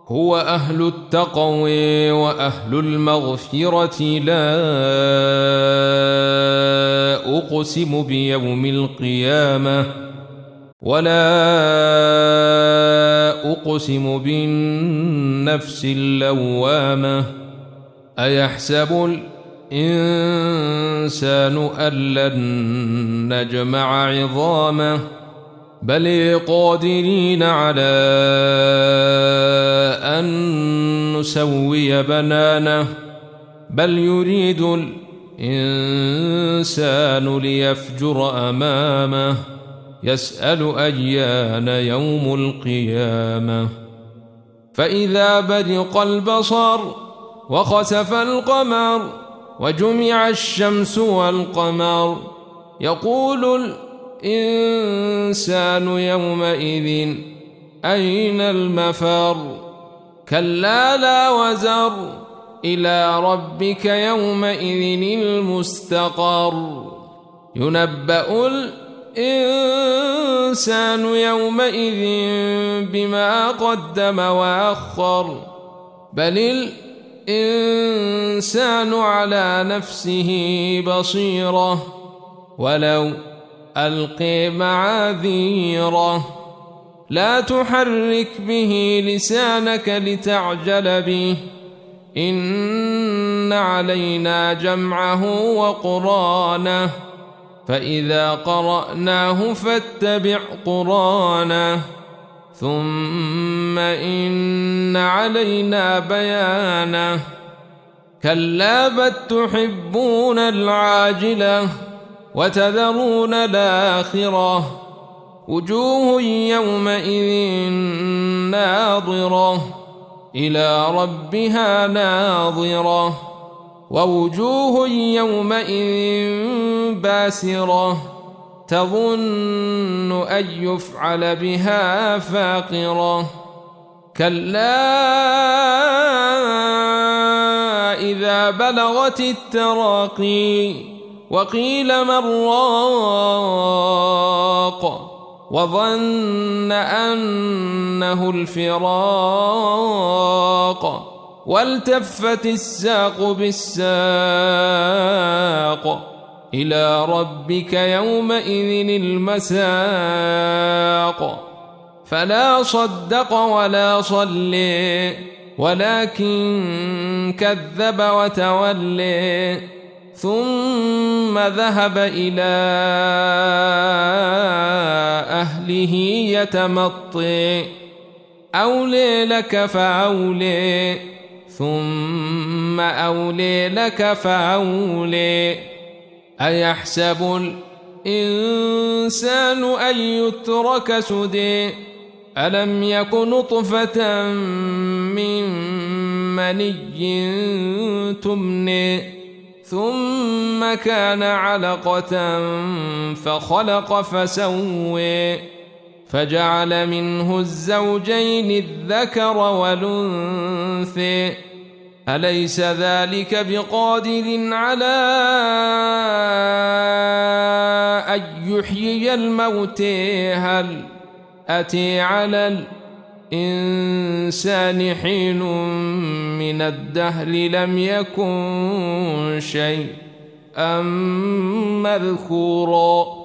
هو أهل التقوى وأهل المغفرة. لا أقسم بيوم القيامة ولا أقسم بالنفس اللوامة. أيحسب الإنسان أن لن نجمع عظامه بل قادرين على أن نسوي بنانه بل يريد الإنسان ليفجر أمامه يسأل أيان يوم القيامة. فإذا برق البصر وخسف القمر وجمع الشمس والقمر يقول الإنسان يومئذ أين المفر. كلا لا وزر إلى ربك يومئذ المستقر. ينبأ الإنسان يومئذ بما قدم وأخر بل الإنسان على نفسه بصيرة ولو ألقي معاذيره. لا تحرك به لسانك لتعجل به إن علينا جمعه وقرآنه فإذا قرأناه فاتبع قرآنه ثم إن علينا بيانه. كلا بل تحبون العاجلة وتذرون الآخرة وجوه يومئذ ناظرة إلى ربها ناظرة ووجوه يومئذ باسرة تظن أن يفعل بها فاقرة. كلا إذا بلغت التراقي وقيل من راق وظن أنه الفراق والتفت الساق بالساق إلى ربك يومئذ المساق. فلا صدق ولا صلي ولكن كذب وتولي ثم ذهب إلى أهله يتمطي. أولي لك فأولي ثم أولي لك فأولي. أيحسب الإنسان أن يترك سدى ألم يك نطفة من مني تمني ثم كان علقة فخلق فسوي فجعل منه الزوجين الذكر والأنثى. أليس ذلك بقادر على أن يحيي الموتى هل أتى على الإنسان حين من الدهر لم يكن شيئا مذكورا.